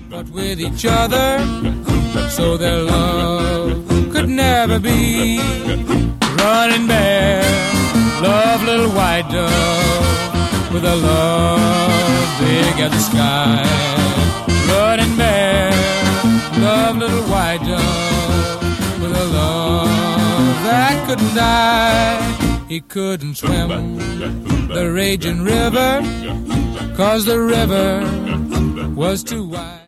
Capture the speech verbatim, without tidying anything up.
but with each other, so their love could never be. Running Bear, love little white dove, with a love big as the sky. Running Bear, love little white dove, with a love that couldn't die. He couldn't swim the raging river, 'cause the river was too wide.